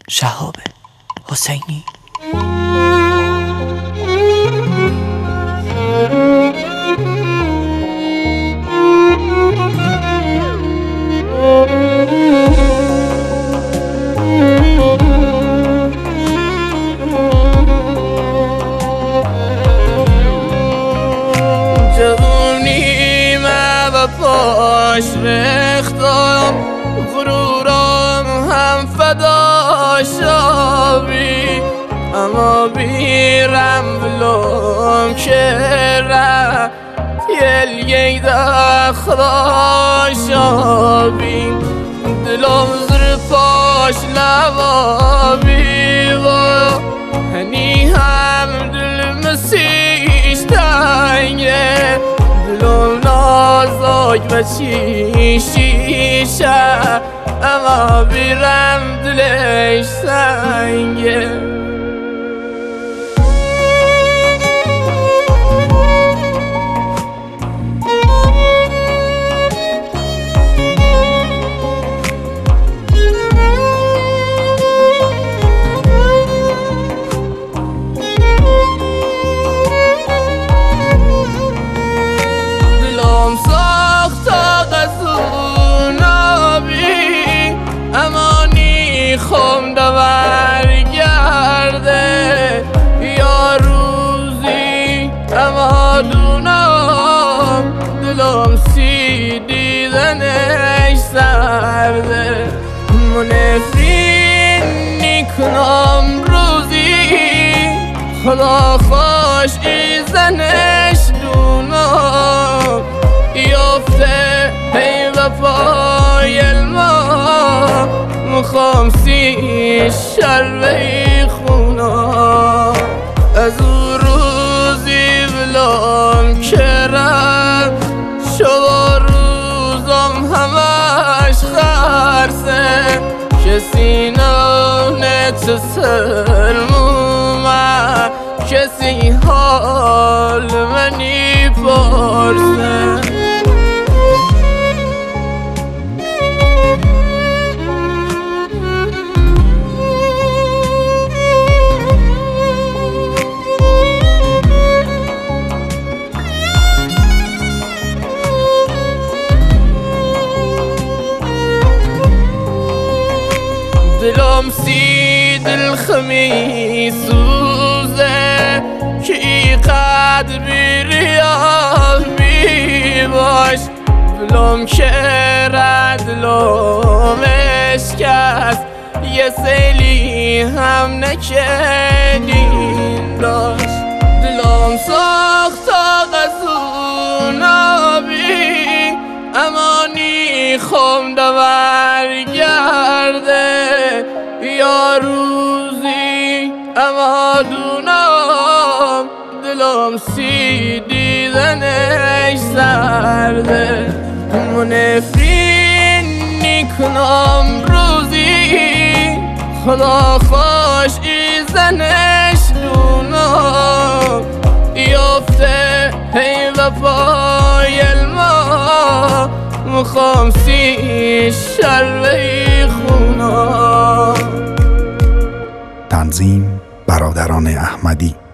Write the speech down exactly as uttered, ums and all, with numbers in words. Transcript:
شهاب حسینی. جوونی ما و پاش ریختم، غرورم هم فدا شابی، اما بیرم بلوم کرا تیل دا خدا شابی، دلم زر پاش لوابی و هنی هم دل مسیش تنگه، دلم نازک و چیشیشه، اما بیرم دلش سنگه. خم دور گرده یا روزی، اما دونم دلم سی دیدنش سرده، منفرین کنم روزی خدا خوش ایزنش دونم، یافته هی وفای الما مخوام سی شروی خونا، از او روزی بلام کرم شو روزم همش خرسه، کسی نونه تو سرمومه، کسی حال منی پرسه. دلم سی دل خمی سوزه که قدر بیریا بی باش، دلم کرد دلم اشکست یه سیلی هم نکردین داشت، دلم ساخت آغازون آبی، امانی خم دور گرده یا روزی، اما دونم دلم سی دیدنش سرده، منفرین کنم روزی خدا خوش ایزنش دونم، یافته هی وفای الما مخوام سی شروی خونا. تنظیم برادران احمدی.